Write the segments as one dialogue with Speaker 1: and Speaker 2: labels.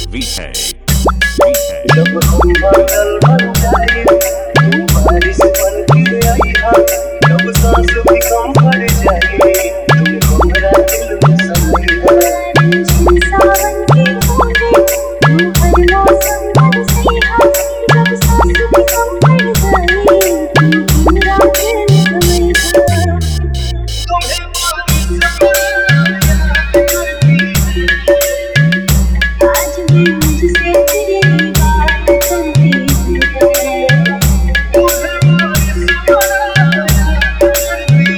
Speaker 1: Beat है।
Speaker 2: जब हम बादल बन जाए तू बारिश बन के आई हा, जब सांस भी कम पड़ जाए तू हमरा दिल में समाई हा।
Speaker 3: सावन के बूंदे तू हर मौसम बरसे हा, जब सांस भी कम पड़ जाए तू मेरा दिल में समाई हा।
Speaker 2: तुम्हें बारिश करती
Speaker 3: आज भी मुझसे तेरी बात करती है।
Speaker 2: तुम्हें बारिश करती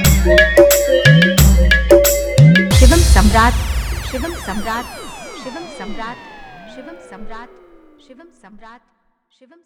Speaker 4: शिवम सम्राट, शिवम सम्राट, शिवम सम्राट, शिवम सम्राट, शिवम सम्राट, शिवम